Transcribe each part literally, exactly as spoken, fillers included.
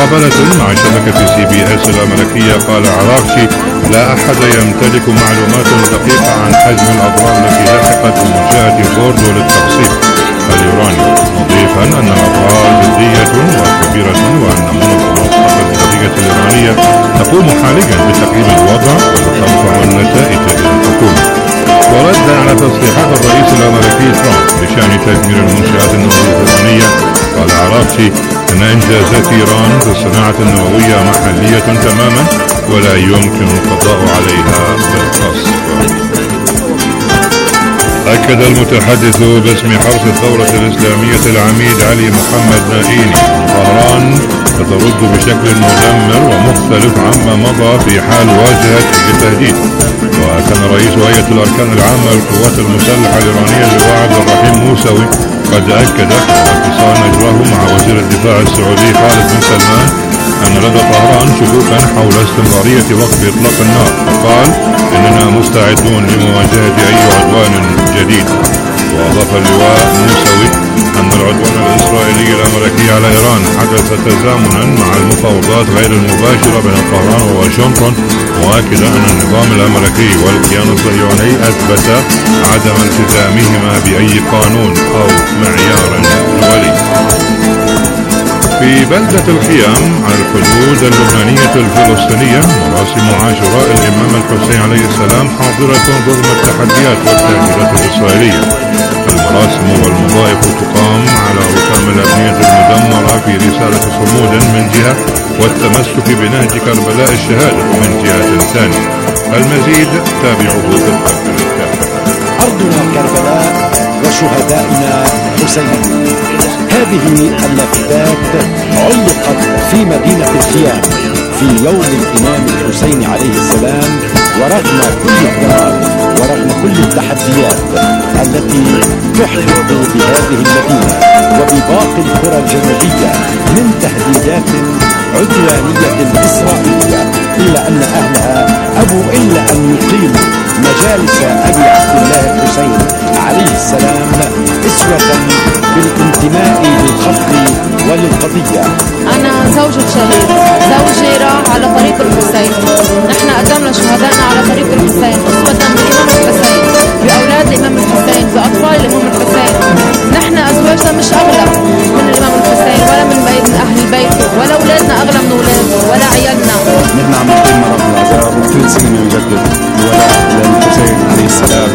مقابلة مع شبكة سي بي اس الأمريكية قال عراقشي: لا أحد يمتلك معلومات دقيقة عن حجم الأضرار التي لحقت بمنشأة فوردو للتقصير اليوراني، مضيفا أن الأضرار جدية وكبيرة وأن منظمة الطاقة الذرية الإيرانية تقوم حاليا بتقييم الوضع وترفع النتائج إلى الحكومة. وردا على تصريحات الرئيس الأمريكي ترامب بشأن تدمير المنشآت النووية الإيرانية، قال عراقشي أن إنجازات إيران في الصناعة النووية محلية تماما ولا يمكن القضاء عليها بالقصف. أكد المتحدث باسم حرس الثورة الإسلامية العميد علي محمد نائيني أن طهران سترد بشكل مدمر ومختلف عما مضى في حال واجهت أي تهديد. وكان رئيس هيئة الأركان العامة للقوات المسلحة الإيرانية اللواء عبد الرحيم موسوي قد أكد في اتصال أجراه مع وزير الدفاع السعودي خالد بن سلمان أن لدى طهران شكوكا حول استمرارية وقف إطلاق النار، وقال: إننا مستعدون لمواجهة أي عدوان جديد. وأضاف اللواء موسوي أن العدوان الإسرائيلي الأمريكي على إيران حدث تزامنا مع المفاوضات غير المباشرة بين طهران وواشنطن، مؤكدا أن النظام الأمريكي والكيان الصهيوني أثبت عدم التزامهما بأي قانون أو معيار دولي. في بلدة الخيام على الحدود اللبنانية الفلسطينية مراسم عاشوراء الإمام الحسين عليه السلام حاضرة رغم التحديات والتهديدات الإسرائيلية. المراسم والمضايف تقام على ركام الأبنية المدمرة في رسالة صمود من جهة والتمسك بنهج كربلاء الشهادة من جهة ثانية. المزيد تابعه في التقرير. أرضنا كربلاء وشهدائنا حسين. هذه اللافتات علقت في مدينة الخيام في يوم الإمام الحسين عليه السلام، ورغم كل الدمار ورغم كل التحديات التي تحيط بهذه المدينة وبباقي القرى الجنوبية من تهديدات عدوانية إسرائيلية، إلا أن أهلها أبوا إلا أن يقيموا مجالس أبي عبد الله الحسين عليه السلام أسوة بالانتماء للخط وللقضية. أنا زوجة شهيد، زوجي راح على طريق الحسين، نحن قدمنا شهدائنا على طريق الحسين أسوة بالإمام الحسين، بأولاد الإمام الحسين، بأطفال الإمام الحسين. نحن أزواجنا مش أغلى من الإمام الحسين ولا من بيت من أهل البيت، ولا أولادنا أغلى من أولاده ولا عيالنا. نحن عم نقيم مرض العذاب وكل سنة بنجدد الولاء للحسين عليه السلام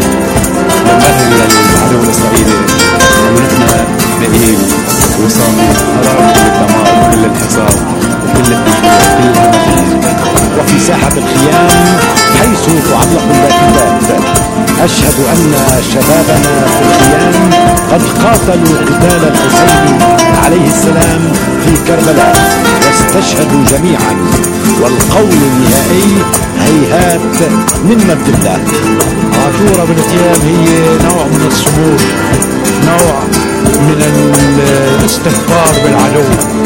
والنهي للعدو الإسرائيلي، ونحن باقيين وصامين أرام كل الدمار وكل الحصار وكل الدمار وكل الهمجين. وفي ساحة الخيام حيث تعلق اللافتات أشهد أن شبابنا في الخيام قد قاتلوا قتال الحسين عليه السلام في كربلاء واستشهدوا جميعا، والقول النهائي هيهات من مد الله. عاشوراء بالخيام هي نوع من الصمود، نوع من الاستهتار بالعدو،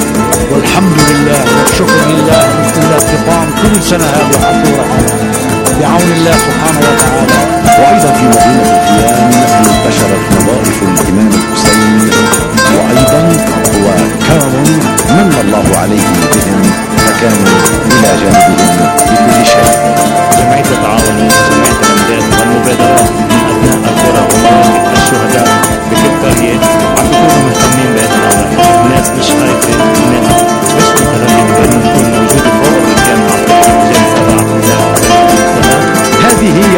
والحمد لله والشكر لله إلا تقام كل سنة هذه عاشوراء بعون الله سبحانه وتعالى. وأيضا في مدينة الخيام انتشرت وظائف الإمام الحسين، وأيضا هو كرم من الله عليهم بهم فكانوا إلى جانبهم بكل شيء. جمعية التعاون وجمعية الأمجاد والمبادرات من أبناء القرى ومناطق الشهداء بكل قرية عم بيكونوا مهتمين بهذا الأمر. الناس مش خايفة، الناس مش مهتمين بأنه نكون موجودة فوق الخيام عم تحكي جلسة مع الله عليه السلام. هذه هي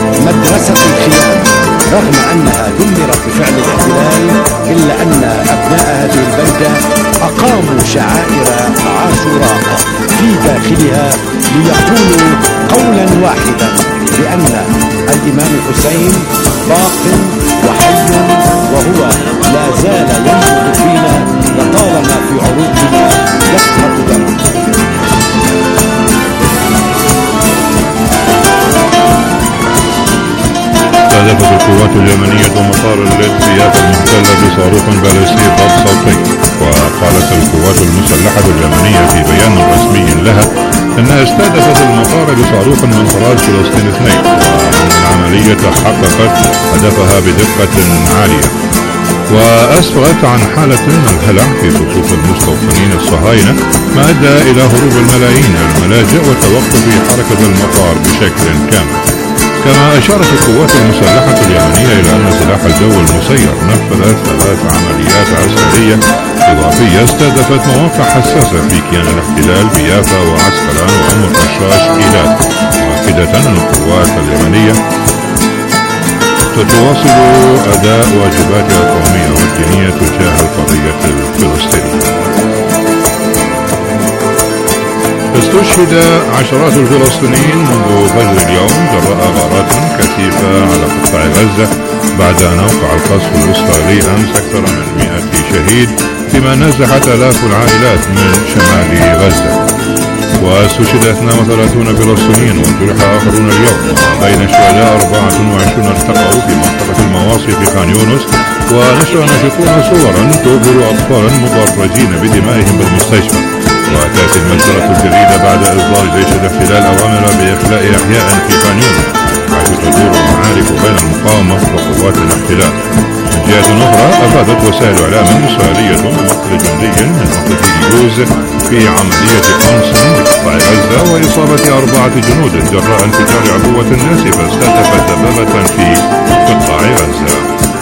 مدرسة الخيام، رغم أنها دمرت بفعل الاحتلال إلا أن أبناء هذه البلدة أقاموا شعائر عاشوراء في داخلها ليقولوا قولا واحدا بأن الإمام الحسين باق وحي، وهو لا زال ينبض فينا لطالما في عروقنا يقطر دم. استهدفت القوات اليمنية مطار الاتياف المحتلة بصاروخ باليستي ضد صوتي. وقالت القوات المسلحة اليمنية في بيان رسمي لها انها استهدفت المطار بصاروخ من طراز فلسطين اثنين، وان العملية حققت هدفها بدقة عالية. وأسفرت عن حالة من الهلع في صفوف المستوطنين الصهاينة ما أدى إلى هروب الملايين إلى الملاجئ وتوقف حركة المطار بشكل كامل. كما أشارت القوات المسلحة اليمنية إلى أن سلاح الجو المسير نفذ ثلاث عمليات عسكرية إضافية استهدفت مواقع حساسة في كيان الاحتلال بيافا وعسقلان وأم الرشاش إيلات، مؤكدة أن القوات اليمنية تتواصل أداء واجباتها القومية والدينية تجاه القضية الفلسطينية. استشهد عشرات الفلسطينيين منذ فجر اليوم جراء غارات كثيفة على قطاع غزة بعد أن أوقع القصف الإسرائيلي أمس أكثر من مئة شهيد، فيما نزحت آلاف العائلات من شمال غزة. واستشهد اثنين وثلاثين فلسطينيا وجرح آخرون اليوم، بين الشهداء أربعة وعشرين ارتقوا في منطقة المواصي في خان يونس. ونشر ناشطون صورا تظهر أطفالا مضرجين بدمائهم بالمستشفى. وتأتي المجزرة الجديدة بعد إصدار جيش الاحتلال أوامر بإخلاء أحياء في خان يونس، حيث تدور المعارك بين المقاومة وقوات الاحتلال. من جهة أخرى أفادت وسائل إعلام إسرائيلية بمقتل جندي من منطقة يوز في عملية قنص بقطاع غزة وإصابة أربعة جنود جراء انفجار عبوة ناسفة استهدفت دبابة في قطاع غزة.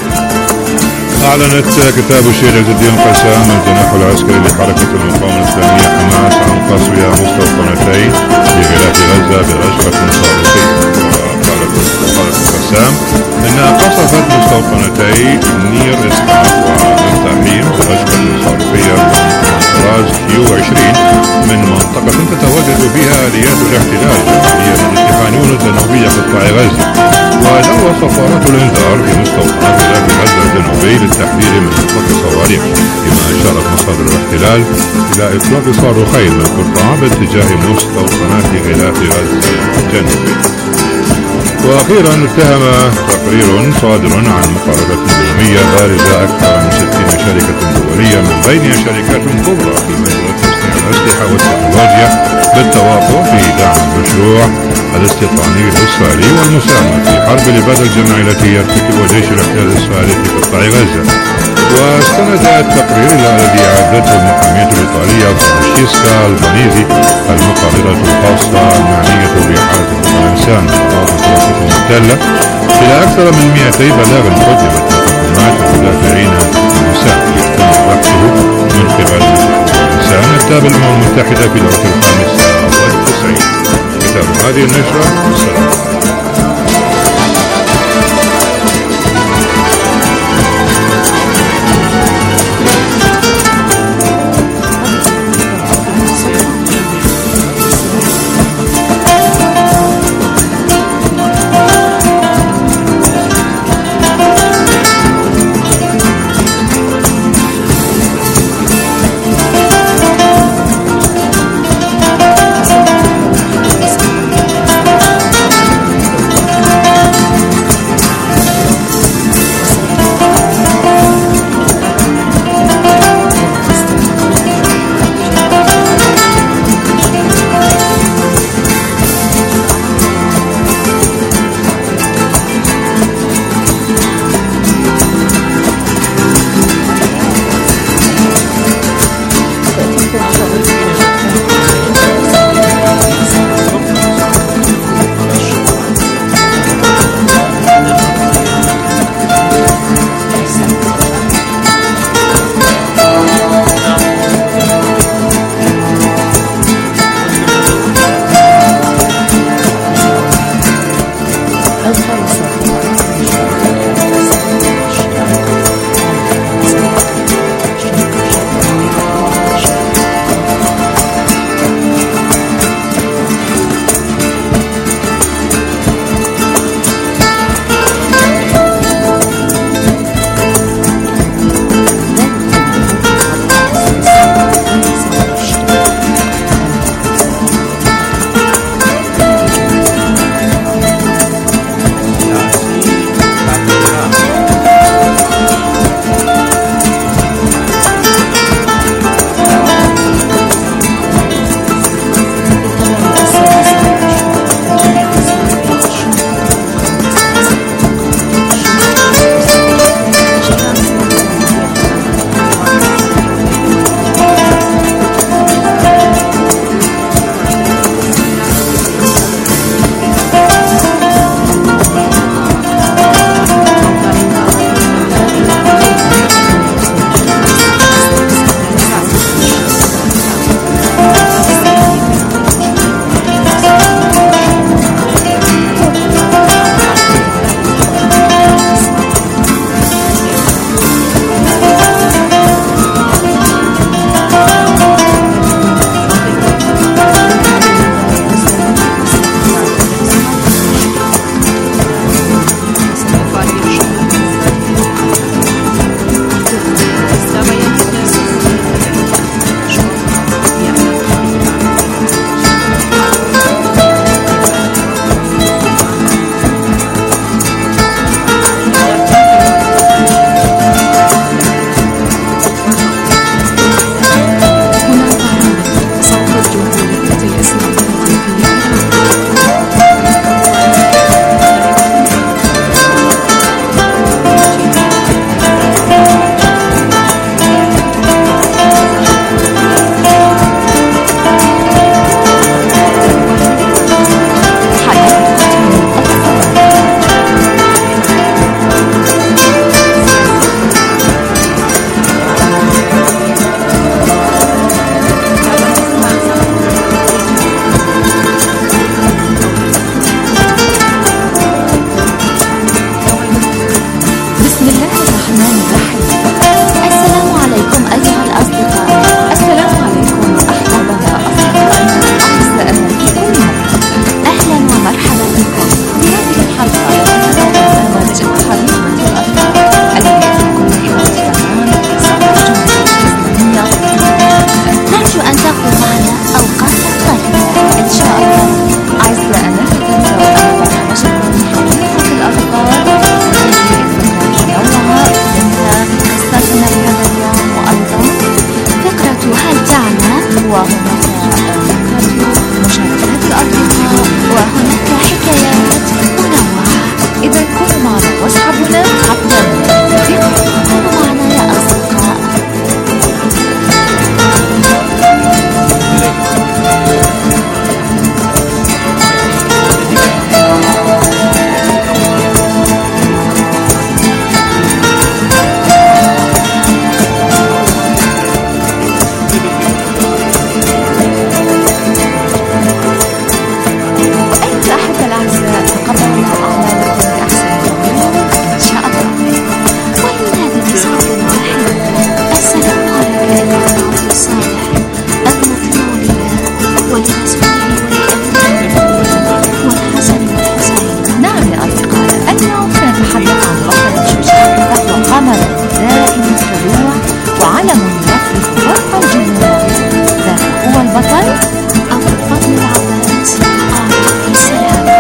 أعلنت كتاب الشيخ عز الدين قسام الجناح العسكري لحركة المقاومة الإسلامية حماس عن قصف مستوطنتين في غلاف غزة برشقة صاروخية. وقالت قسام إنها قصفت مستوطنتي نير إسحاق ومفتاحيم برشقة صاروخية من طراز كيو عشرين من منطقة تتواجد فيها آليات الاحتلال جمهورية خان يونس جنوبية قطاع غزة. ودعوى صفارات الإنذار في مستوطنات غلاف غزة الجنوبي للتحذير من إطلاق الصواريخ، كما أشارت مصادر الاحتلال إلى إطلاق صاروخين من قطاع باتجاه مستوطنات غلاف غزة الجنوبي. وأخيرا اتهم تقرير صادر عن مقاربة دولية بارزة أكثر من ستين شركة دولية من بينها شركات كبرى في مجال تصنيع الأسلحة والتكنولوجيا بالتواطؤ في دعم المشروع الاستيطاني الإسرائيلي والمساهمة في حرب الإبادة الجماعية التي يرتكبها جيش الاحتلال الإسرائيلي في قطاع غزة. واستند التقرير إلى الذي أعدته المحامية الإيطالية فرانشيسكا البانيزي المقررة الخاصة المعنية بحالة حقوق الإنسان في الأراضي الفلسطينية المحتلة إلى أكثر من مئتي بلاغ قدمت لحكومات المدافعين عن الإنسان يتم بحثه من قبل الإنسان التابع للأمم المتحدة في الوقت الخامس والتسعين. كتاب هذه النشرة السلام. البطل أبو الفضل العباس عليه السلام.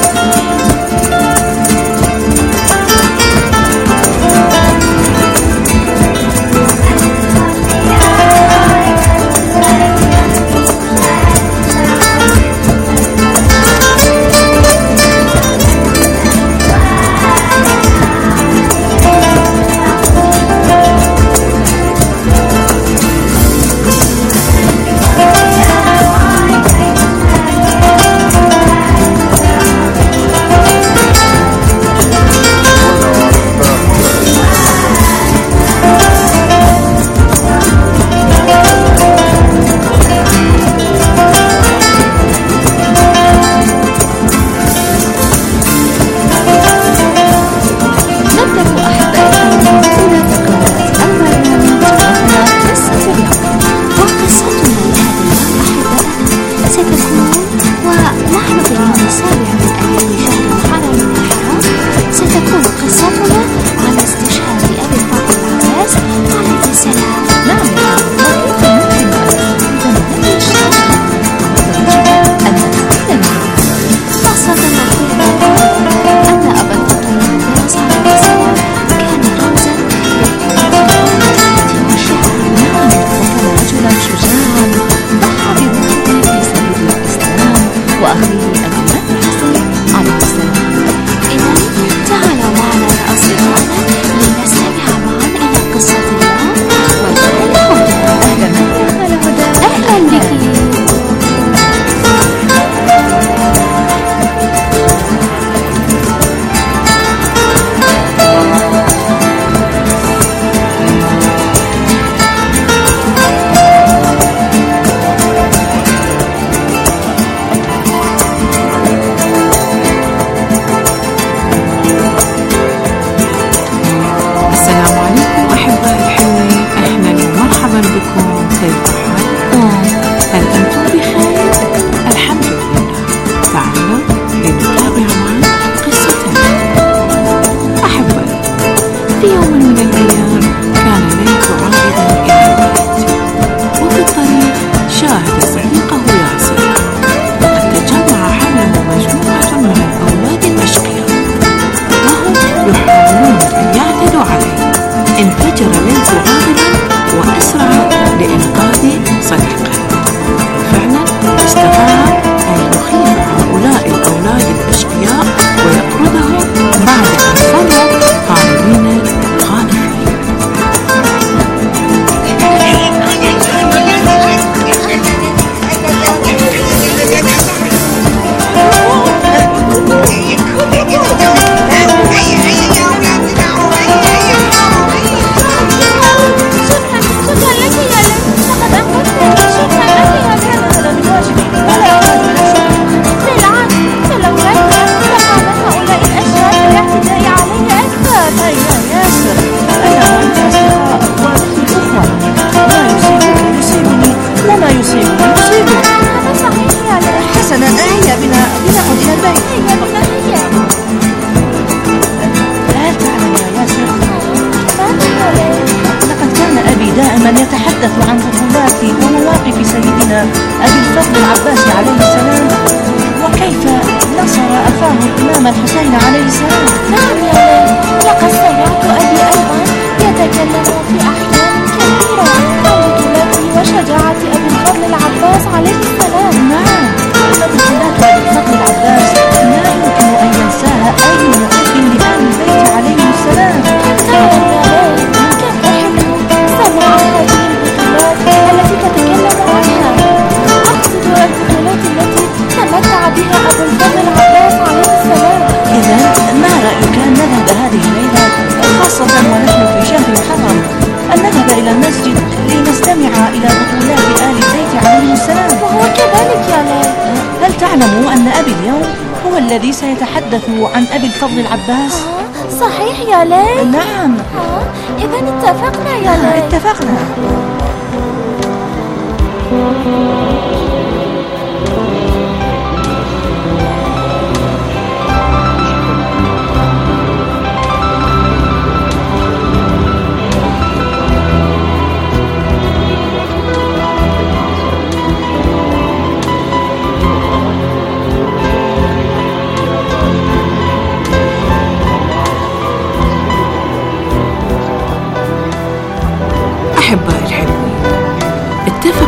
الذي سيتحدث عن أبي الفضل العباس. آه صحيح يا ليل؟ نعم. آه إذن اتفقنا يا ليل. آه اتفقنا.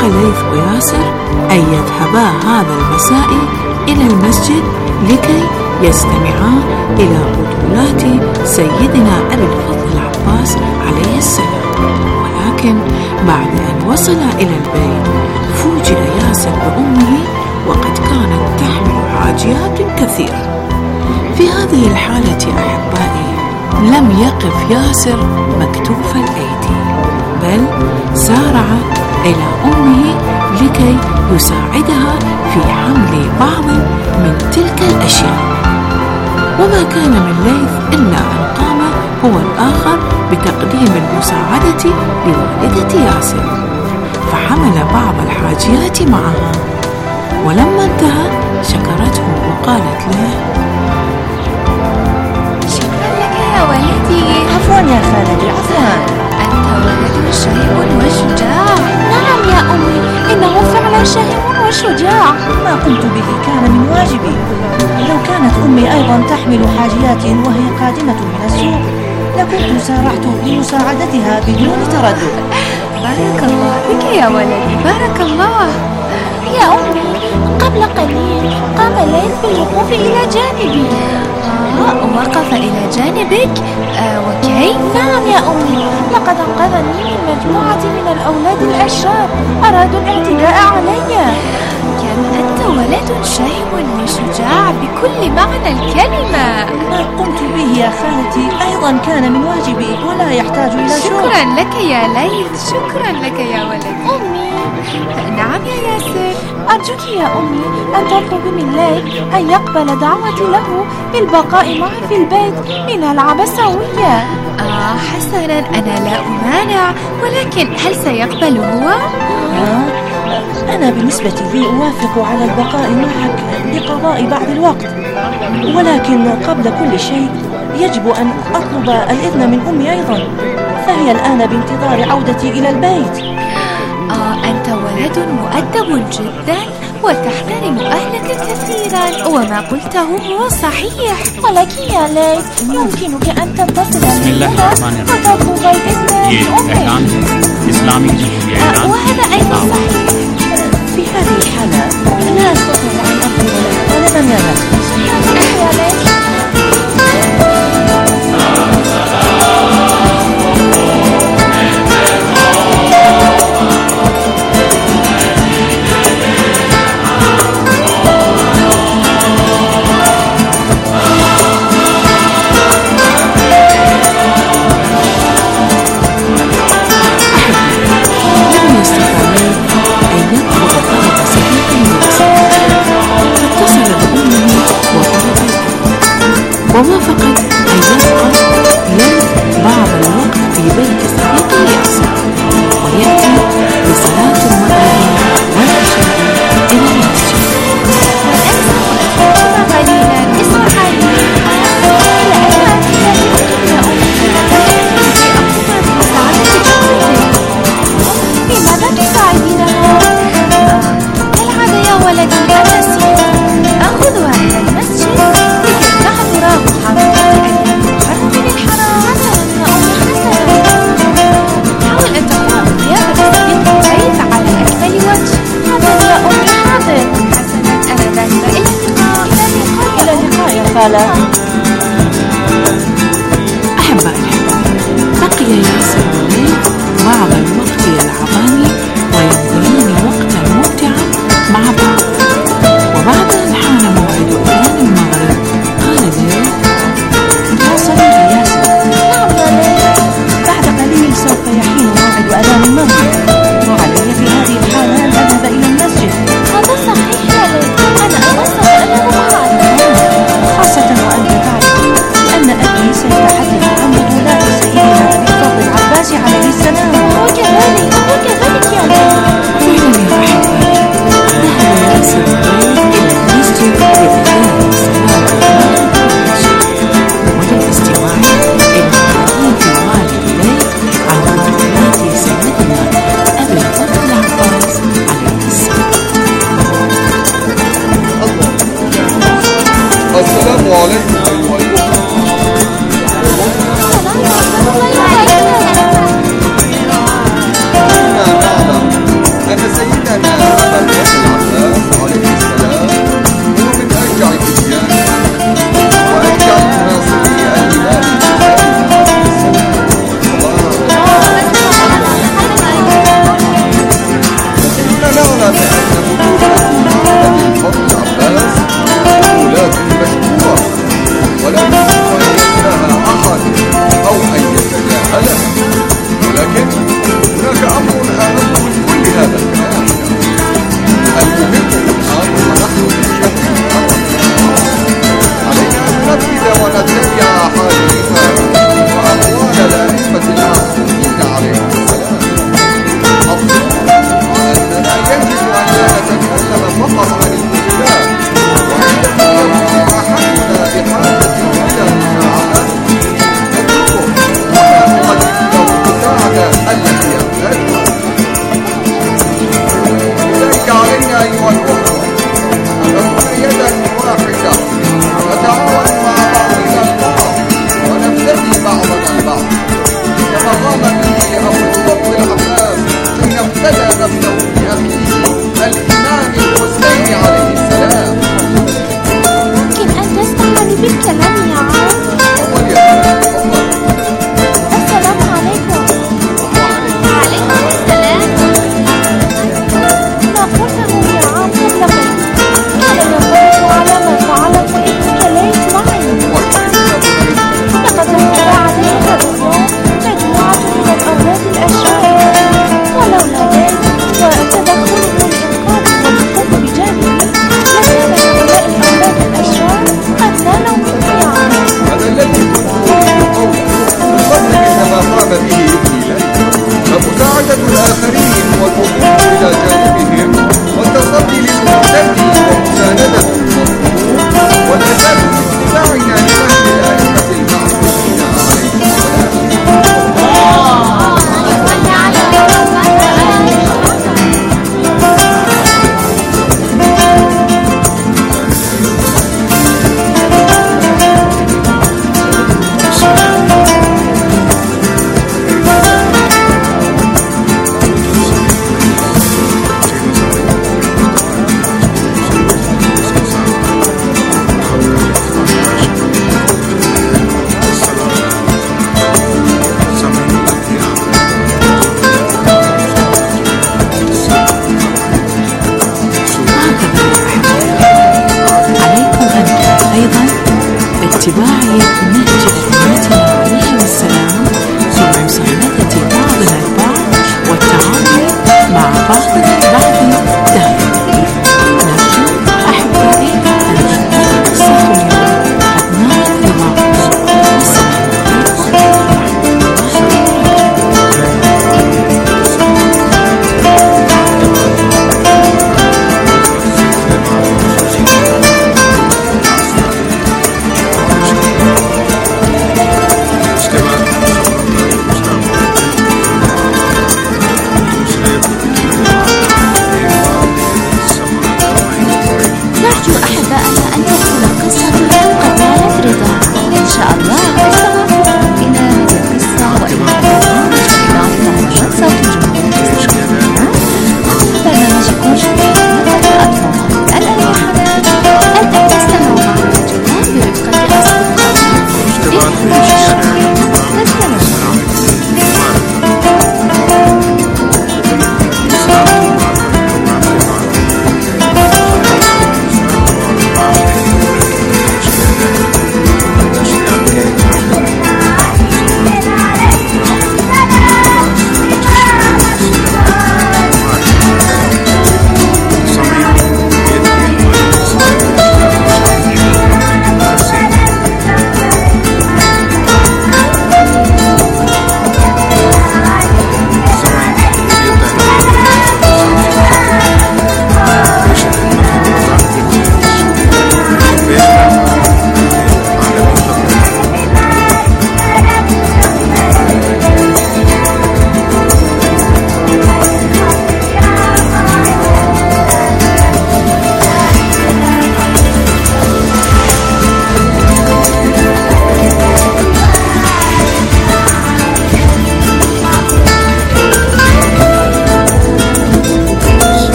اتفق ليث وياسر أن يذهبا هذا المساء إلى المسجد لكي يستمعا إلى بطولات سيدنا أبي الفضل العباس عليه السلام. ولكن بعد أن وصل إلى البيت فوجئ ياسر بأمه وقد كانت تحمل حاجيات كثيرة. في هذه الحالة أحبائي لم يقف ياسر مكتوف الأيدي، بل سارع إلى أمه لكي يساعدها في حمل بعض من تلك الأشياء. وما كان من ليث إلا أن قام هو الآخر بتقديم المساعدة لوالدة ياسر، فحمل بعض الحاجيات معها. ولما انتهى شكرته وقالت له: شكرا لك يا ولدي. عفوا يا خالتي، عفوا. أنت ولد شهيم وشجاع. نعم يا أمي، إنه فعلا شهيم وشجاع. ما قمت به كان من واجبي. لو كانت أمي أيضا تحمل حاجيات وهي قادمة من السوق لكنت سارعت لمساعدتها بدون تردد. بارك الله بك يا ولدي، بارك الله. يا أمي، قبل قليل قام ليث بالوقوف إلى جانبي. آه، وقف إلى جانبك؟ آه، وكيف؟ نعم يا أمي، لقد أنقذني من مجموعة من الأولاد الأشرار أرادوا الاعتداء علي. كان أنت ولد شهم وشجاع بكل معنى الكلمة. ما قمت به يا خالتي أيضا كان من واجبي ولا يحتاج إلى شكر. شكرا لك يا ليث، شكرا لك يا ولد. أمي. نعم يا ياسر. أرجوك يا أمي أن تطلبي من ليث أن يقبل دعوتي له بالبقاء معي في البيت لنلعب سويا. آه حسنا، أنا لا أمانع، ولكن هل سيقبل هو؟ آه أنا بالنسبة لي أوافق على البقاء معك لقضاء بعض الوقت، ولكن قبل كل شيء يجب أن أطلب الإذن من أمي أيضا، فهي الآن بانتظار عودتي إلى البيت. آه أنت ولد مؤدب جدا وتحترم أهلك كثيرا، وما قلته هو صحيح. ولكن يا ليث يمكنك أن تتصل بسم الله الرحمن الرحيم. وتطلب الإذن من أمك. إسلامي آه وهذا أيضا صحيح. في هذه الحالة لا أستطيع أن أطلب طلبا يا ليث. يا ليث. ووافقت أن يبقى ليث بعض الوقت في بيت صديقه ياسر، ويأتي لصلاة المغرب والعشاء إلى المسجد. قليلا اسمح لي. لماذا تساعديننا؟ كالعادة يا ولدي، أنا نسيت. أخذها إلى المسجد لكي نحضر محاضرة الأيام المحرم للحرام. حسنا يا أمي، حسنا. حاول أن تقوم بضيافة صديق البيت على أكمل وجه. حاضر يا أمي، حاضر. حسنا، أنا ذاهبة إلى اللقاء. إلى اللقاء يا خالة. أحبائي، بقي ياسر وليث بعض الوقت يلعبان ويقضيان وقتا ممتعا مع بعض. وبعد أن حان موعد أذان المغرب قال ليث: يا صديقي ياسر. نعم يا ليث، بعد قليل سوف يحين موعد أذان المغرب، وعلي في هذه الحالة أن أذهب إلى المسجد. هذا صحيح يا ليث، أنا أيضا سوف أذهب معك، خاصة وأنت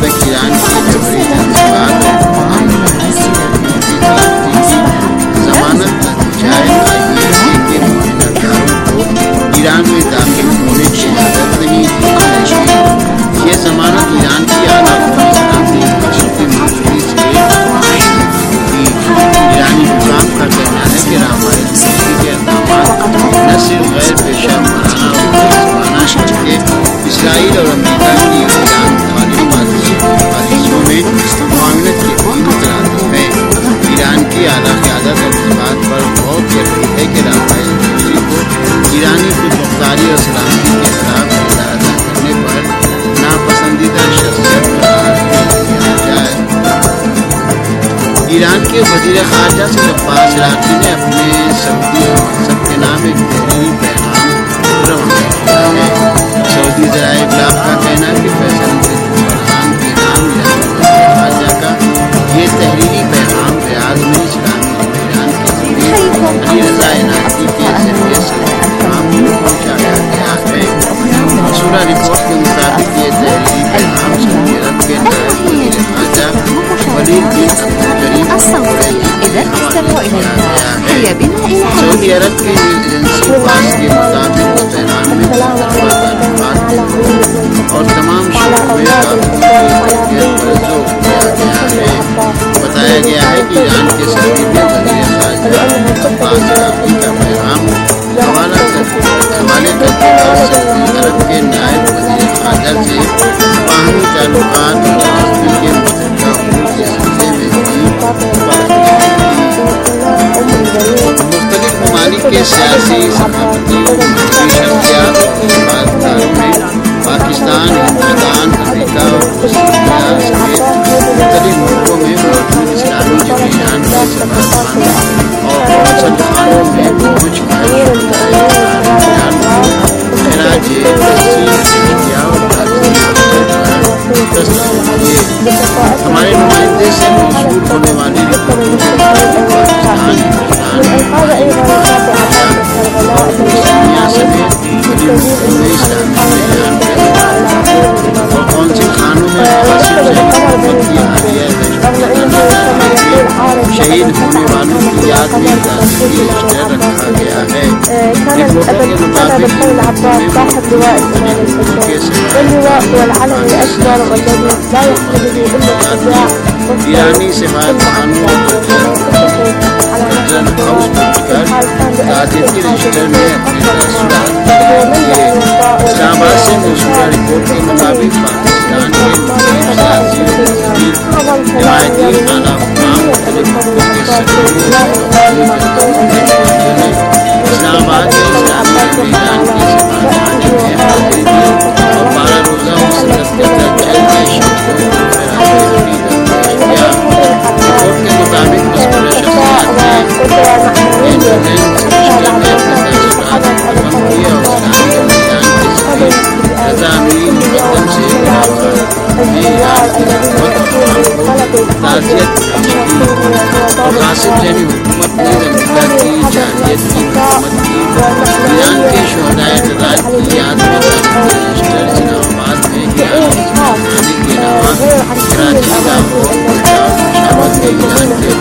تک ایران کی جبری تنظیمات ضمانت نتیجہ آئی اے سی کے مہمنداروں کو ایران میں داخل ہونے کی اجازت نہیں دی گئی۔ یہ ضمانت ایران کی اعلیٰ قومی سلامتی کونسل کی منظوری سے ایرانی حکام کا کہنا ہے کہ رہنمائی کے اقدامات نہ صرف غیر پیشہ ورانہ اور غیرمانہ بلکہ اسرائیل اور امریکہ کی ایران مخالف پالیسیوں میں معاونت کی قیمت لاتے ہیں۔ ایران کی اعلیٰ قیادت اور اس بات پر بہت یقین ہے کہ رہنمائی کونسل کو ایرانی خود مختاری اور سلامتی کے خلاف مظاہرہ کرنے پر ناپسندیدہ شخصیت قرار دیا جائے۔ ایران کے وزیر خارجہ سید عباس عراقی نے اپنے سعودی منصب کے نام ایک تحریری پیغام روانہ کیا ہے۔ سعودی ذرائع ابلاغ کا کہنا ہے کہ فیصل بن فرحان کے نام ایران کے وزیر خارجہ کا یہ تحریری پیغام ریاض میں اسلامی ایران کے ذریعے علی رضا عنایتی کے ذریعے سے عوام کو پہنچایا گیا ہے۔ مشورہ رپورٹ کے مطابق یہ تحریری پیغام سعودی عرب کے نائب وزیر خارجہ ولید بن عبدالکریم سعودی عرب کی ایجنسی پاس کے مطابق تہران میں تعلقات اور تمام شعبوں میں تربیت پر زور دیا گیا ہے۔ بتایا گیا ہے کہ ایران کے صدر نے وزیر خارجہ عباس عراقی کا پیغام حوالہ حوالے کرتے ہوئے سعودی عرب کے نائب وزیر خارجہ سے باہمی تعلقات اور ملک کے متحدہ امور کے سلسلے میں مختلف ممالک کے سیاسی ثقافتی اور شخصیات اور سفارتکاروں میں پاکستان، ہندوستان، امریکہ اور آسٹریلیا سمیت مختلف ملکوں میں موجود اسلامی جمہوریان کے سفارتخانوں اور قونصل خانوں میں پہنچ کر خراج تحسین کیا اور ہمارے نمائندے سے موصول ہونے والی رپورٹوں پاکستان، ہندوستان اور دنیا سمیت اور قونصل خانوں میں حاصل حکومت کی حالیہ شہید ہونے والوں کی یاد میں تعزیتی رجسٹر رکھا گیا ہے۔ رپورٹوں کے مطابق ایرانی سفارتخانوں تعزیتی رجسٹر میں اپنے تاثرات دیے۔ اسلام آباد سے موصولہ رپورٹ کے مطابق پاکستان کے سیاسی روایتی اعلیٰ حکام مختلف ملکوں کے سربراہوں اسلام آباد میں اسلامی ایران کے سفارتخانے میں حاضری دی اور بارہ روزہ مسلط جلد رپورٹ کے مطابق مذکورہ شخصیات نے انٹرنیٹ رجسٹر میں اپنے تاثرات مقدم کیے اور اسلامی ایران کے سفیر رضا امین مقدم سے میں یاد کی حکومت کو تعزیت پیش کی اور قاسم زینی حکومت نے امریکہ کی جارحیت کی حکومت کی ایران کے شہدائے غزال کی یاد میں تعزیتی رجسٹر اسلام آباد میں ایران کے سفارتخانے کے علاوہ کراچی، لاہور، کوئٹہ اور پشاور میں ایران کے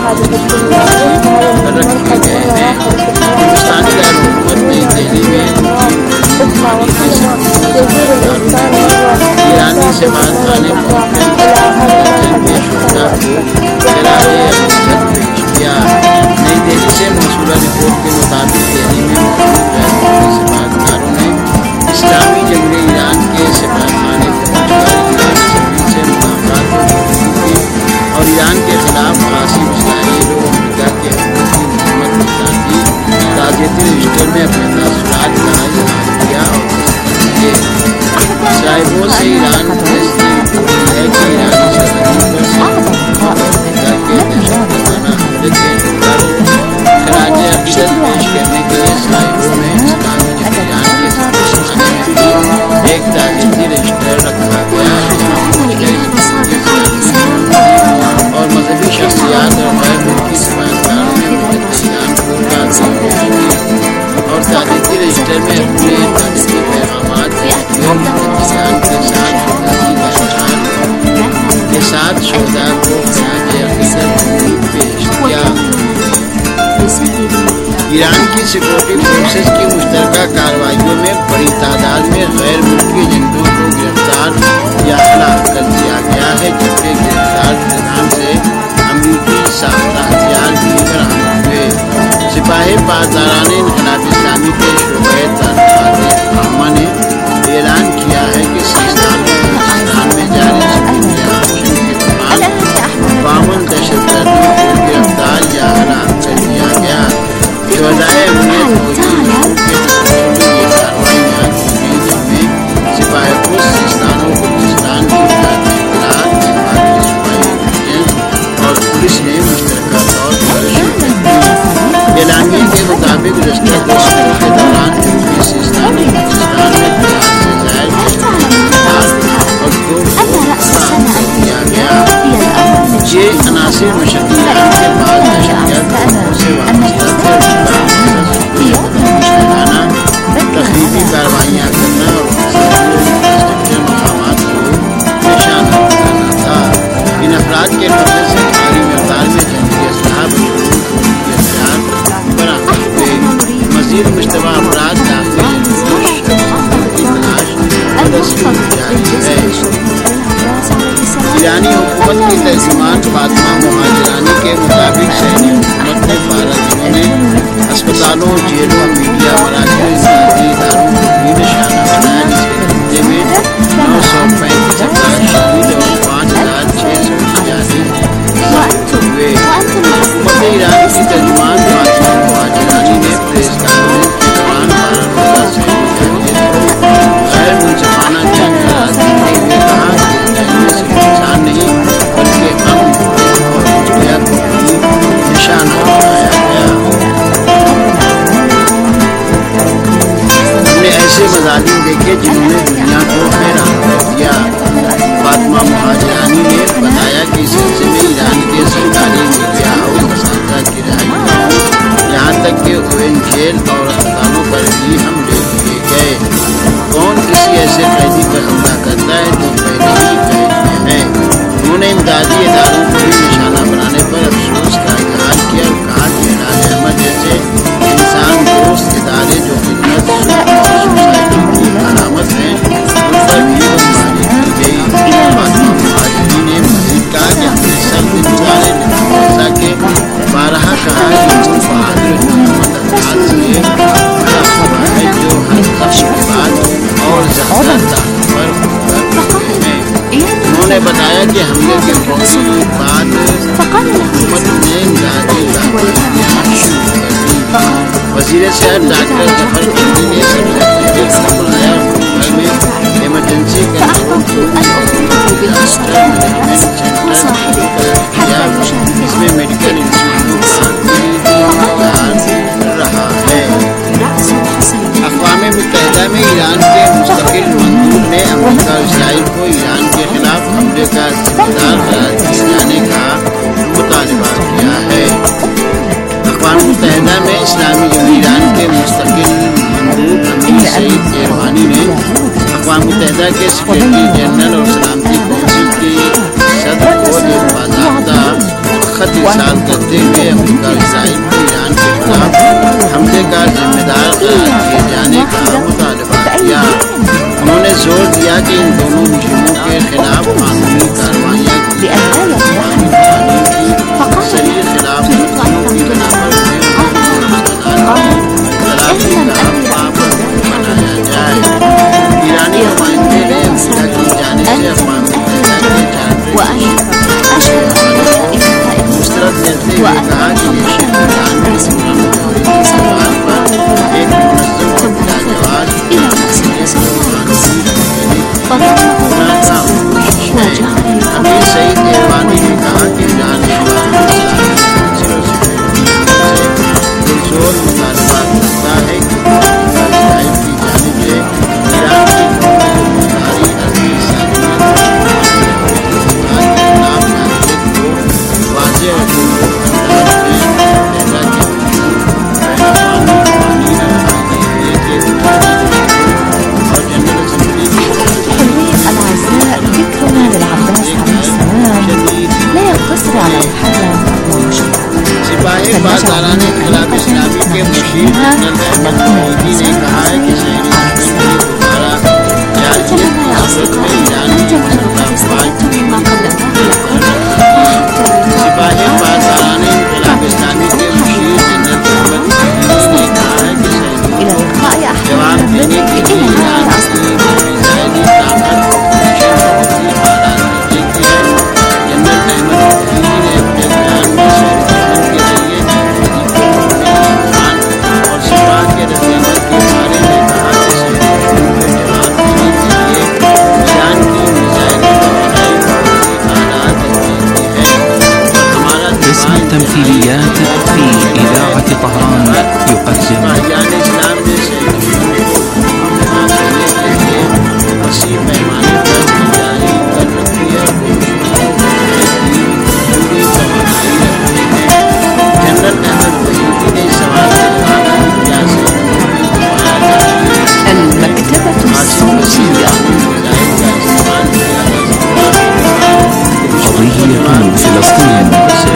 رکھے گئے ہیں۔ ہندوستانی دارالحکومت نئی دہلی میں ایرانی سفارتخانے میں شہدا کو خراج عقیدت پیش کیا۔ نئی دہلی سے موصولہ رپورٹ کے مطابق دہلی میں موجود غیر سفارتکاروں نے اسلامی جمہوریہ ایران کے سفارتخانے پہنچ کر ایرانی سفیر سے ملاقات کی اور ایران کے خلاف قاسم اسرائیل و امریکہ کے حکومتی مذمت کے ساتھ ہی تعزیتی رجسٹر میں اپنے تاثرات کا اظہار کیا اور دیے۔ صاحبوں سے ایران تصدیق ہوئی ہے کہ ایرانی سرحدوں پر امریکہ کے دہشت گردانہ حملے کے پر خراج عقیدت پیش کرنے کے لیے صاحبوں میں اسلامی جمہوریان کے سفارتخانے میں بھی ایک تعزیتی رجسٹر رکھا گیا ہے اور مذہبی شخصیات اور غیر ملکی سفارتکاروں نے ملت ایران کو تعزیت دی اور تعزیتی رجسٹر میں اپنے تعزیتی پیغامات ملت ایران کے ساتھ کے ساتھ شہدا کو خراج عقیدت پیش کیا۔ ایران کی سیکورٹی فورسز کی مشترکہ کارروائیوں میں بڑی تعداد میں غیر ملکی جنگجوؤں کو گرفتار یا ہلاک کر دیا گیا ہے، جبکہ گرفتار نظام سے امریکی ساختہ ہتھیار بھی برآمد ہوئے۔ سپاہی پاسداران انقلاب اسلامی کے شعبۂ تحقیقات عامہ نے اعلان کیا ہے کہ سیستان بلوچستان میں جاری سیکورٹی آپریشن کے دوران باون دہشت گردوں کو گرفتار یا ہلاک کر دیا گیا۔ شہدائے امنیت فوجی کے تسلسل یہ کارروائیاں کی گئی جن میں سپاہی پوسٹ سیستان و بلوچستان کی وزارت اطلاعات، سفارتی سپاہی انٹیلیجنس اور پولیس نے مشترکہ طور پر شرکت کی۔ اعلامیے کے مطابق گزشتہ دس ماہ کے دوران جنوبی سیستان و بلوچستان میں پچاس سے زائد دہشت اور دو کو ناکام کر دیا گیا۔ یہ عناصر مشرقی ایران کے بعد دہشت گرد گروہوں سے وابستہ تھے، تخریبی کارروائیاں کرنا اور انفراسٹرکچر مقامات کو نشانہ بنانا تھا۔ ان افراد کے قبضے سے بھاری مقدار میں جنگی اسلحہ بشمول ہتھیار برآمد ہوئے۔ مزید مشتبہ افراد داخل کی تلاش مدد جاری ہے۔ ایرانی حکومت کی ترجمان فاطمہ مہاجرانی کے مطابق شہری حکومت نے بارہ دنوں میں اسپتالوں، جیلوں، میڈیا مراکز، امدادی اداروں کو بھی نشانہ بنایا، جس کے نتیجے میں نو سو پینتیس افراد شہید اور پانچ ہزار چھ سو چھیاسی زخمی ہوئے۔ حکومت ایران کی ترجمان فاطمہ مہاجرانی نے پریس کانفرنس کے دوران بارہ روزہ شہری جارحیت کو غیر منصفانہ جنگ قرار دیتے ہوئے کہا کہ جنگ سے نقصان نہیں بلکہ امن اور مجبوریت کو بھی نشانہ بنایا گیا۔ ہم نے ایسے مظالم دیکھے جنہوں نے دنیا کو حیران کر دیا۔ فاطمہ مہاجرانی نے بتایا کہ اس سلسلے میں ایران کے سرکاری میڈیا ہاؤس اساتذہ کی رہائش یہاں تک کہ اوین جیل اور اسپتالوں پر بھی حملے کیے گئے۔ کون کسی ایسے قیدی پر حملہ کرتا ہے جو پہلے ہی قید میں ہے؟ انہوں نے امدادی اداروں کو بھی نشانہ بنانے پر افسوس کا اظہار کیا اور کہا کہ ہلال احمد جیسے انسان دوست ادارے جو خدمت سوسائٹی کی علامت ہیں ان پر بھی بمباری کی گئی۔ فاطمہ مہاجری نے مزید کہا کہ ہم نے سخت انتظار جیسا کہ بارہا کہا کہ وہ بہادر محمد افراد سے بھرا ہوا ہے جو ہر قدم کے بعد اور زیادہ طاقتور ہوئے ہیں۔ انہوں نے بتایا کہ حملے کے فوری بعد حکومت نے امدادی کارروائیاں شروع کر دی۔ وزیر صحت ڈاکٹر ظفر قمری نے سب سے پہلے قدم بنایا اور گھر میں ایمرجنسی کنٹرول اور ڈیزاسٹر مینجمنٹ سینٹر کیا، جس میں میڈیکل انسٹرومنٹوں کا انتظار رہا ہے۔ اقوام متحدہ میں ایران کے مستقل مندوب نے امریکہ اور اسرائیل کو ایران کے خلاف حملے کا ذمہ دار قرار دیے جانے کا مطالبہ کیا ہے۔ اقوام متحدہ میں اسلامی جمہوریہ ایران کے مستقل مندوب امیر سعید ایروانی نے اقوام متحدہ کے سیکرٹری جنرل اور سلامتی کونسل کے صدر کو ایک باضابطہ خط ارسال کرتے ہوئے امریکہ اور اسرائیل کو ایران کے خلاف حملے کا ذمہ دار قرار دیے جانے کا مطالبہ کیا۔ انہوں نے زور دیا کہ ان دونوں مجرموں کے خلاف قانونی کارروائیاں کی جائیں، قانونی قوانین کی صریح خلاف ورزیوں کی بنا پر تلافی کا پابند بنایا جائے۔ ایرانی نمائندے نے امریکہ کی جانب سے اقوام متحدہ کے چارٹر مسترد کرتے ہوئے کہا کہ یہ شرک ایران کے سمرم جوہری کے سوال پر ایک منظم و لاجواب ناکام کوشش ہے۔ امیر سعید ایروانی نے کہا کہ ایران نے سلسلوں سے پرزور مطالبہ کرتا ہے کہ اسرائیل کی جانب سے ایران کی خودمختاری عربی سالمیت کے خلاف ناحیت کو واضح اور انداز میں متحدہ کے بین الاقوامی قوانین اور آئینی کے اور جنرل اسمبلی کے الأعزاء ذكرنا للعباس عليه السلام نجعل من طريقة نخرج منها ونكون إنسانا أتمنى يا أصدقائي أن تكونوا قد استفدتم مما قدمناه لكم حتى إلى اللقاء يا أحبابي إلى اللقاء يا أصدقائي. اسم التمثيليات في إذاعة طهران يقدم المكتبة الصوتية. قضية فلسطين.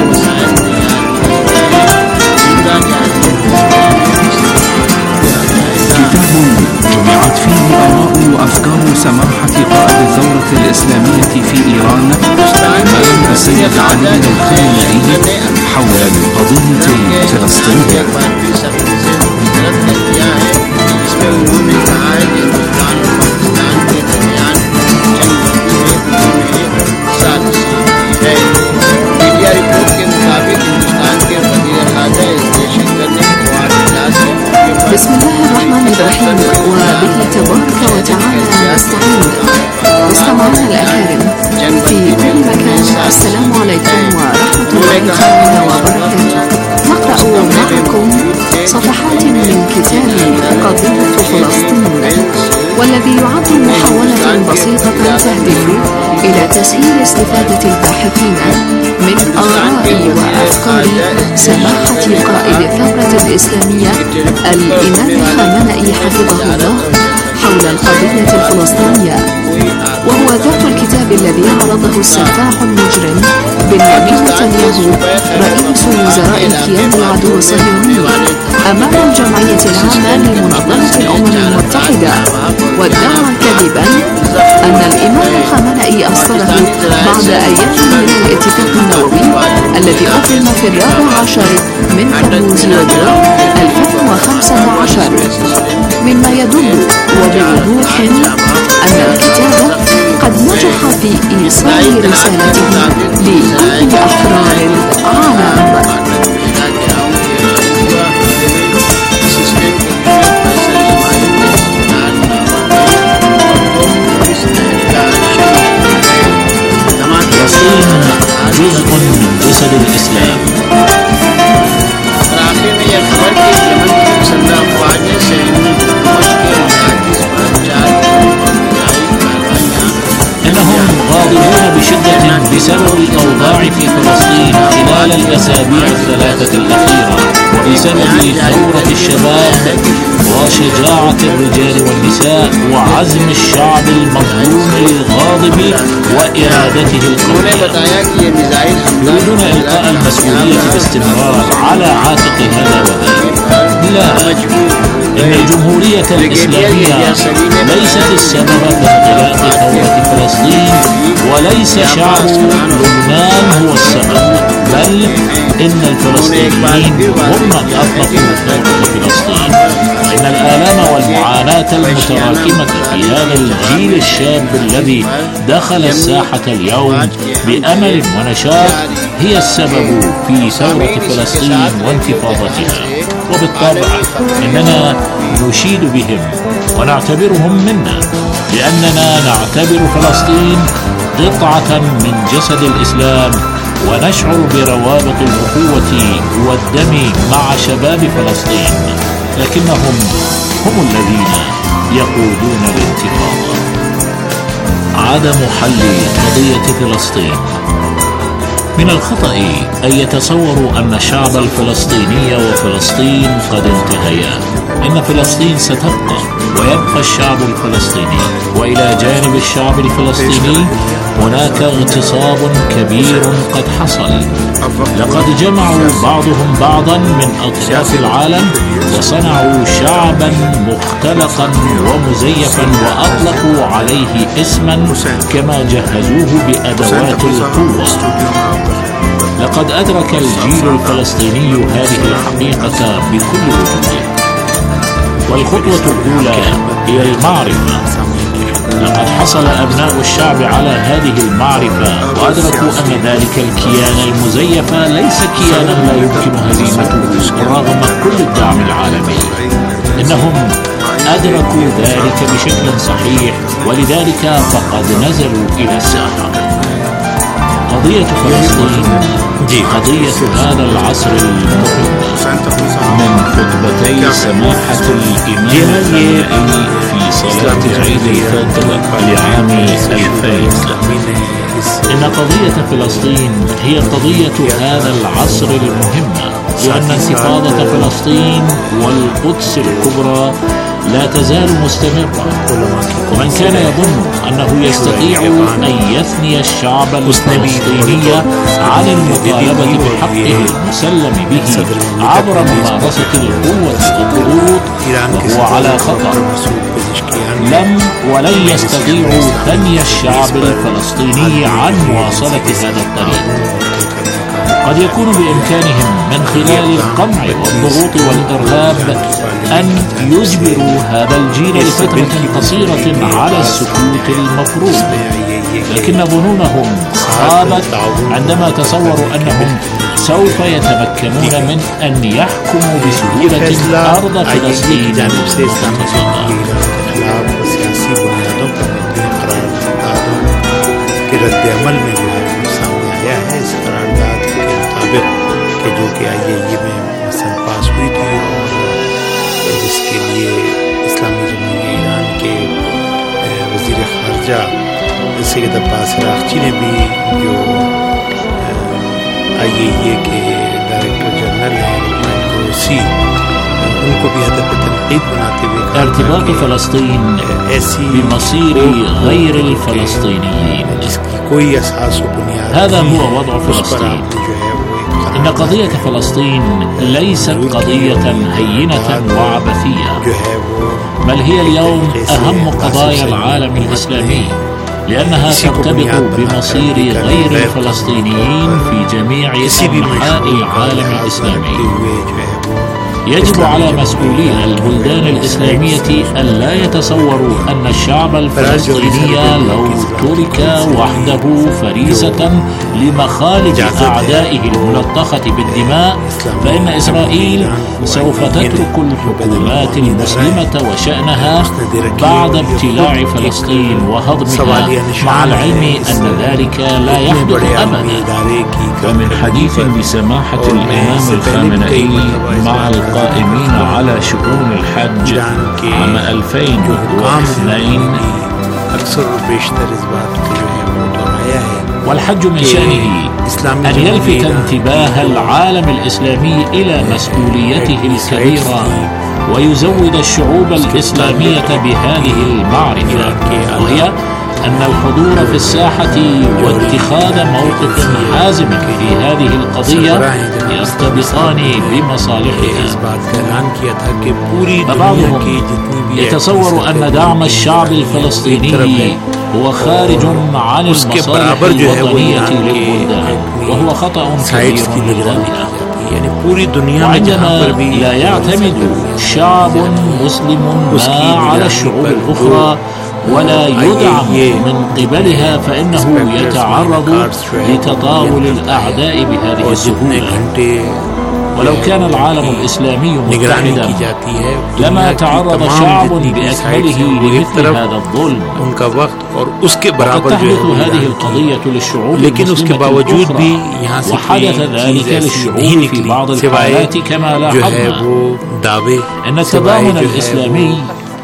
كتاب جمعت فيه آراء وأفكار سماحة قائد الثورة الإسلامية في إيران الإمام السيد علي الخامنئي حول القضية الفلسطينية. بسم الله الرحمن الرحيم وبه تبارك وتعالى نستعين. مستمعينا الأكارم في كل مكان، السلام عليكم ورحمة الله تعالى وبركاته. نقرأ معكم صفحات من كتاب قضية فلسطين، والذي يعد محاولة بسيطة تهدف إلى تسهيل استفادة الباحثين من آراء وأفكار سماحة قائد الثورة الإسلامية الإمام الخامنئي حفظه الله حول القضية الفلسطينية، وهو ذات الكتاب الذي عرضه السفاح المجرم بنيامين نتنياهو رئيس وزراء الكيان العدو الصهيوني أمام الجمعية العامة لمنظمة الأمم المتحدة، وادعى كذبا أن الإمام الخامنئي أصدره بعد أيام من الاتفاق النووي الذي أقيم في الرابع عشر من تموز يوليو ألفين وخمسة عشر، مما يدل وبوضوح أن الكتاب قد نجح في إيصال رسالته لكل أحرار العالم. فلسطين جزء من جسد الإسلام. إنهم غاضبون بشدة بسبب الأوضاع في فلسطين خلال الأسابيع الثلاثة الأخيرة، وبسبب ثورة الشباب وشجاعة الرجال والنساء وعزم الشعب المظلوم الغاضب وإرادته القوية. يريدون إلقاء المسؤولية باستمرار على عاتق هذا وذاك. لا، إن الجمهورية الإسلامية ليست السبب في انطلاق ثورة فلسطين، وليس شعب لبنان هو السبب، بل إن الفلسطينيين هم من أطلقوا ثورة فلسطين. وإن الآلام والمعاناة المتراكمة في هذا الجيل الشاب الذي دخل الساحة اليوم بأمل ونشاط هي السبب في ثورة فلسطين وانتفاضتها. وبالطبع إننا نشيد بهم ونعتبرهم منا، لأننا نعتبر فلسطين قطعة من جسد الإسلام، ونشعر بروابط الأخوة والدم مع شباب فلسطين، لكنهم هم الذين يقودون الانتفاضة. عدم حل قضية فلسطين. من الخطأ أن يتصوروا أن الشعب الفلسطيني وفلسطين قد انتهيا. إن فلسطين ستبقى، ويبقى الشعب الفلسطيني. وإلى جانب الشعب الفلسطيني هناك اغتصاب كبير قد حصل. لقد جمعوا بعضهم بعضا من أطراف العالم وصنعوا شعبا مختلقا ومزيفا وأطلقوا عليه اسما كما جهزوه بأدوات القوة. لقد أدرك الجيل الفلسطيني هذه الحقيقة بكل وجوده، والخطوة الأولى هي المعرفة. لقد حصل أبناء الشعب على هذه المعرفة وأدركوا أن ذلك الكيان المزيف ليس كيانا لا يمكن هزيمته رغم كل الدعم العالمي. إنهم أدركوا ذلك بشكل صحيح، ولذلك فقد نزلوا إلى الساحة. قضية فلسطين قضية هذا العصر المهم. من خطبتي سماحة الإمام الخامنئي في صلاة عيد الفطر لعام ألفين، إن قضية فلسطين هي قضية هذا العصر المهم، لأن انتفاضة فلسطين والقدس الكبرى لا تزال مستمرة. ومن كان يظن أنه يستطيع أن يثني الشعب الفلسطيني عن المطالبة بحقه المسلم به عبر ممارسة القوة والضغوط فهو على خطر. لم ولن يستطيعوا ثني الشعب الفلسطيني عن مواصلة هذا الطريق. قد يكون بإمكانهم من خلال القمع والضغوط والإرهاب أن يجبروا هذا الجيل لفترة قصيرة على السكوت المفروض، لكن ظنونهم خابت عندما تصوروا أنهم سوف يتمكنون من أن يحكموا بسهولة أرض فلسطين المنتصرة. कि जो कि आई ए ई में मसलन पास हुई थी और जिसके लिए इस्लामी जमहूरिया ईरान के वज़ीर ख़ारजा सैयद अब्बास अराग़ची ने भी, जो आई ए ई के डायरेक्टर जनरल हैं ग्रोसी, उनको भी हदफ तनक़ीद बनाते हुए ارتباط فلسطين بمصير غير الفلسطينيين. कोई असास व बुनियाद هذا هو وضع فلسطين. إن قضية فلسطين ليست قضية هينة وعبثية، بل هي اليوم أهم قضايا العالم الإسلامي، لأنها ترتبط بمصير غير الفلسطينيين في جميع أنحاء العالم الإسلامي. يجب على مسؤولي البلدان الإسلامية أن لا يتصوروا أن الشعب الفلسطيني لو ترك وحده فريسة لمخالب أعدائه الملطخة بالدماء فإن إسرائيل سوف تترك الحكومات المسلمة وشأنها بعد ابتلاع فلسطين وهضمها، مع العلم أن ذلك لا يحدث أبدا. ومن حديث بسماحة الإمام الخامنئي مع القائمين على شؤون الحج عام ألفين واثنين، والحج من شأنه أن يلفت انتباه العالم الإسلامي إلى مسؤوليته الكبيرة ويزود الشعوب الإسلامية بهذه المعرفة، وهي أن الحضور في الساحة واتخاذ موقف حازم في هذه القضية يرتبطان بمصالحها. فبعضهم يتصور أن دعم الشعب الفلسطيني هو خارج عن المصالح الوطنية للبلدان، وهو خطأ كبير للغاية. وعندما لا يعتمد شعب مسلم ما على الشعوب الأخرى ولا يدعم من قبلها فإنه يتعرض لتطاول الأعداء بهذه السهولة. ولو كان العالم الإسلامي متحدا لما تعرض شعب بأكمله لمثل هذا الظلم. وقد تحدث هذه القضية للشعوب المسلمة الأخرى، وحدث ذلك للشعوب في بعض الحالات كما لاحظنا. إن التضامن الإسلامي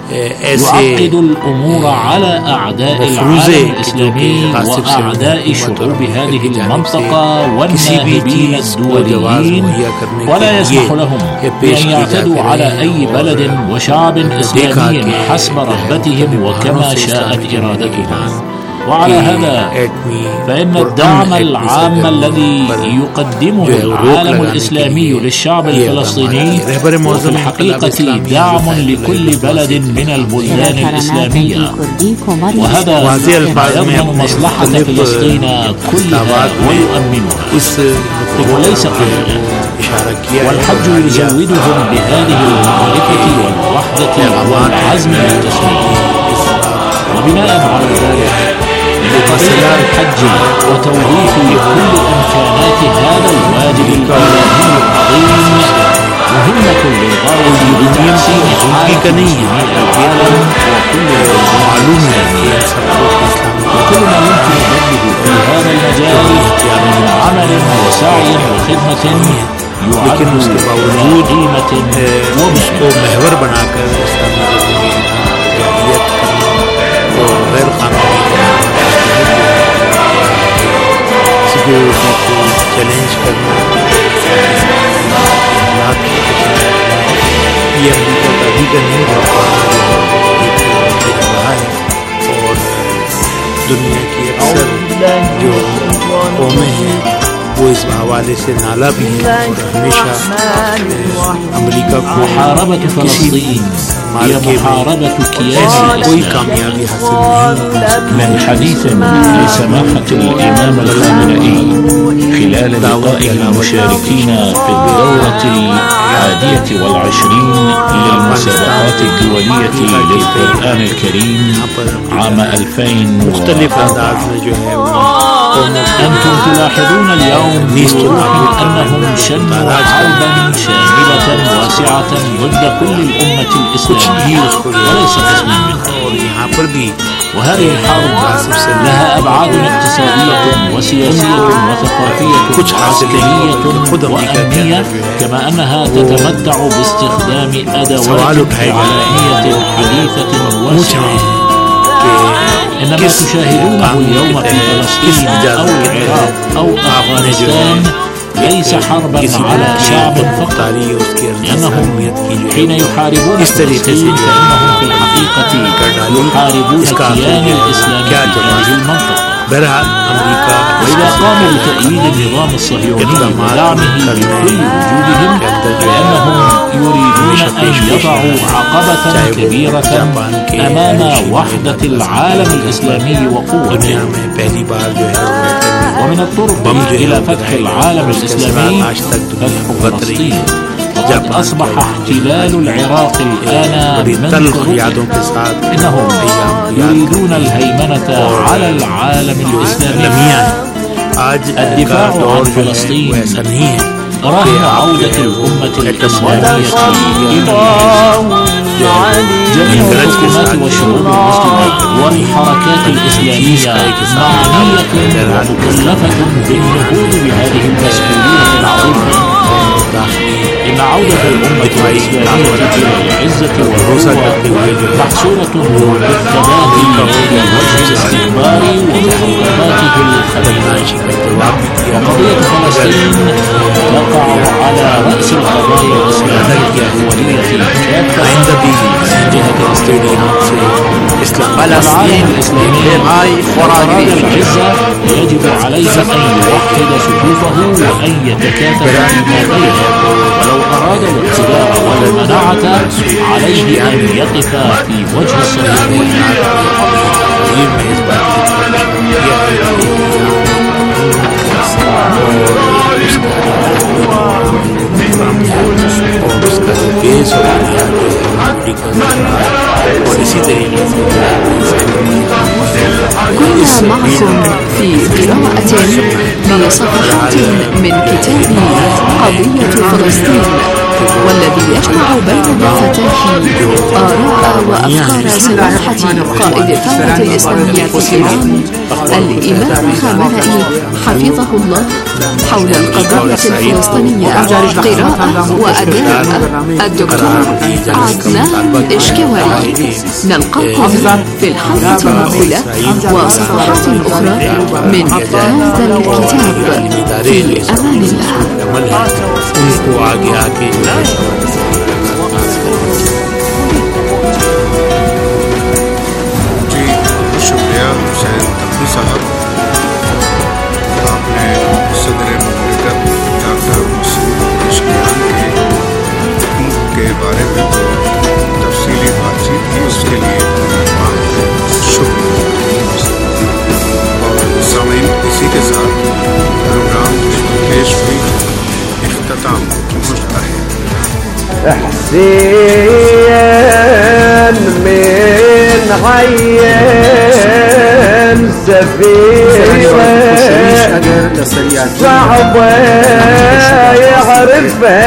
يعقد الأمور على أعداء العالم الإسلامي وأعداء شعوب هذه المنطقة والناهبين الدوليين، ولا يسمح لهم بأن يعتدوا على أي بلد وشعب إسلامي حسب رغبتهم وكما شاءت إرادتهم. وعلى هذا فإن الدعم العام الذي يقدمه العالم الإسلامي للشعب الفلسطيني هو في الحقيقة دعم لكل بلد من البلدان الإسلامية، وهذا ما يضمن مصلحة فلسطين كلها ويؤمنها وليس قليلا. والحج يزودهم بهذه المعرفة والوحدة والعزم للتصميم. وبناء على ذلك بطريقة الحج وتوظيف كل إمكانات هذا الواجب الإلهي العظيم مهمة للغاية بتحسين حالة مسلمي العالم وكل المعلومة وكل ما يمكن بذله في هذا المجال من عمل وسعي وخدمة يعد ذو قيمة ومهمة. غير قانوني सिक्योरिटी को चैलेंज करना, ये अमेरिका का अभी का नहीं रहा है। और दुनिया की अक्सर जो कौमें हैं वो इस हवाले से नाला भी है और हमेशा अमेरिका को محاربة فلسطين هي محاربة كيان कोई कामयाबी हासिल नहीं। من حديث لسماحة الإمام الخامنئي خلال لقاء المشاركين في الدورة الحادية والعشرين للمسابقات الدولية للقرآن الكريم عام ألفين مختلف أنداز जो है أنتم تلاحظون اليوم بوضوح أنهم شنوا حربا شاملة واسعة ضد كل الأمة الإسلامية وليس قسما منها. وهذه الحرب لها أبعاد اقتصادية وسياسية وثقافية وعسكرية وأمنية، كما أنها تتمتع باستخدام أدوات إعلامية حديثة واسعة. إن ما تشاهدونه اليوم في فلسطين أو العراق أو أفغانستان ليس حربا على شعب فقط، لأنهم حين يحاربون فلسطين فإنهم في الحقيقة يحاربون الكيان الإسلامي في هذه المنطقة. وإذا قاموا بتأييد النظام الصهيوني ودعمه بكل وجودهم فإنهم يريدون أن يضعوا عقبة كبيرة أمام وحدة العالم الإسلامي وقوته. ومن الطرق إلى فتح العالم الإسلامي فتح فلسطين. وقد أصبح احتلال العراق الآن من طرق إنهم يريدون الهيمنة على العالم الإسلامي. الدفاع عن فلسطين رهن عودة الأمة الإسلامية إلى جميع الحكومات والشعوب المسلمة والحركات الإسلامية معنية ومكلفة بالنهوض بهذه المسؤولية العظيمة. إن عودة الأمة الإسلامية إلى العزة والقوة محصورة بالتباهي في وجه الاستكبار ومخططاته الخبيثة. وقضية فلسطين تقع على رأس القضايا الإسلامية الدولية كافة من جهة الاستدامة. العالم الإسلامي أراد العزة يجب عليه أن يوحد صفوفه وأن يتكاتف فيما بينه، ولو أراد الاعتداء والمناعة عليه أن يقف في وجه الصهيونية. كنا معكم في قراءة لصفحات من كتاب قضية فلسطين والذي يجمع بين المفتاح آراء وأفكار سماحة قائد الثورة الإسلامية في إيران الإمام خامنئي حفظه الله حول القضية الفلسطينية. قراءة وأداء الدكتور عدنان إشكواري. نلقاكم في الحلقة المقبلة وصفحات أخرى من هذا الكتاب في أمان الله. उनको आगे आगे जी शुक्रिया हुसैन तकवी साहब, आपने सदर मुमलिकत डॉक्टर मसूद पज़ेश्कियान के हुकूमत के बारे में तो तफसीली बातचीत की, उसके लिए आपको शुक्रिया। और सामीन, इसी के साथ प्रोग्राम पेश हुई اختتام مشتهي حسين من عين سفيرة صعبة يعرفها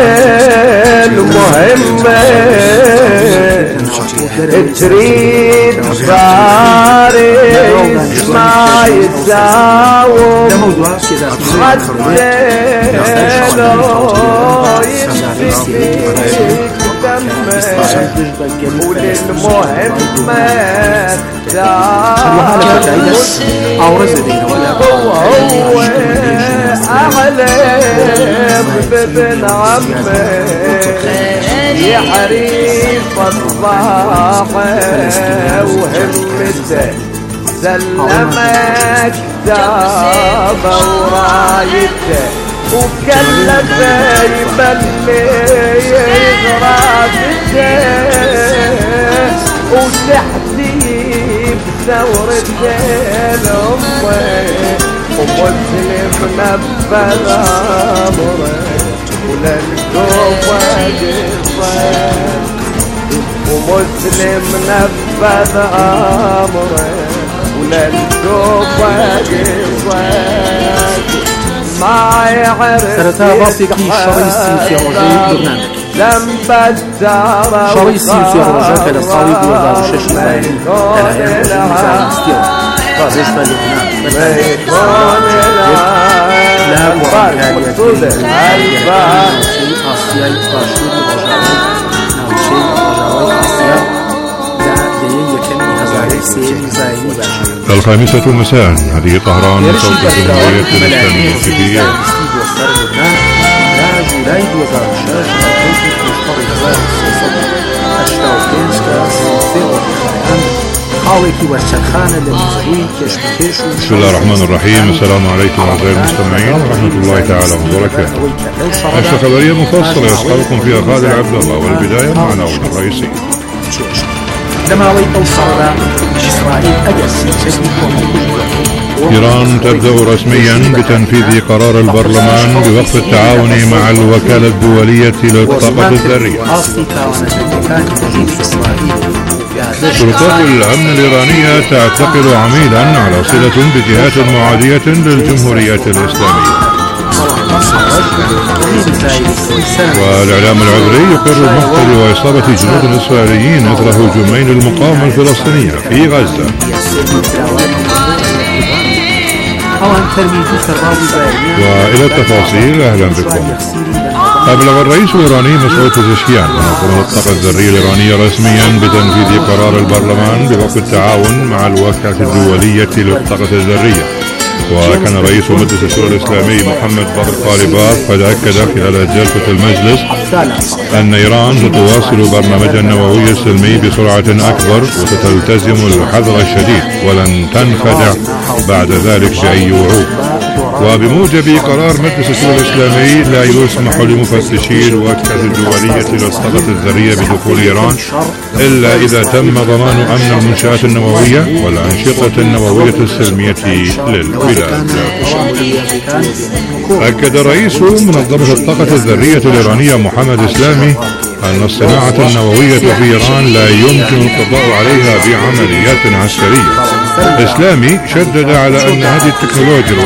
المهمة تريد فارس ما يساوم حتى لو يمسك دمه وللمهمة هو أعلم بابن عمه يحريف الضاحة وهمته سلمك كتابه ورايته وكلفه يبلغ راسته وتحديد ثورته الأمة ومسلم نفذ أمره وللكوفة جفاف ومسلم نفذ أمره وللكوفة جفاف ما يعرف ذنب الدار شريسي في الرجاء كان الصويب وزار الشاشي الثاني بالنسبة لبنان لا وكان يكون آسياي قاشور رجاوي شيء رجاوي آسيا لا دي يكن هزاري سين زايني باشر. الخامسة مساء، هذه طهران صوت الجمهورية الإسلامية في إيران. جولاي وزار الشاش الكوفي مشتري هزار السياسة أشتاوكينسكا سيسيرو بسم الله الرحمن الرحيم. السلام عليكم أعزائي المستمعين ورحمة الله تعالى وبركاته. نشرة خبرية مفصلة يسألكم فيها خالد عبد الله، والبداية مع العناوين الرئيسية. إيران تبدأ رسميا بتنفيذ قرار البرلمان بوقف التعاون مع الوكالة الدولية للطاقة الذرية. سلطات الأمن الإيرانية تعتقل عميلا على صلة بجهات معادية للجمهورية الإسلامية. والإعلام العبري يقر مقتل وإصابة جنود إسرائيليين إثر هجومين المقاومة الفلسطينية في غزة. وإلى التفاصيل أهلا بكم. أبلغ الرئيس الإيراني مسعود پزشکیان منظمة الطاقة الذرية الإيرانية رسميا بتنفيذ قرار البرلمان بوقف التعاون مع الوكالة الدولية للطاقة الذرية. وكان رئيس مجلس الشورى الإسلامي محمد باقر طالباف قد أكد خلال جلسة المجلس أن إيران ستواصل برنامجها النووي السلمي بسرعة أكبر وستلتزم الحذر الشديد ولن تنخدع بعد ذلك بأي وعود. وبموجب قرار مجلس الشورى الإسلامي لا يسمح لمفتشي الوكالة الدولية للطاقة الذرية بدخول إيران إلا إذا تم ضمان أمن المنشآت النووية والأنشطة النووية السلمية للبلاد. أكد رئيس منظمة الطاقة الذرية الإيرانية محمد إسلامي أن الصناعة النووية في إيران لا يمكن القضاء عليها بعمليات عسكرية. إسلامي شدد على أن هذه التكنولوجيا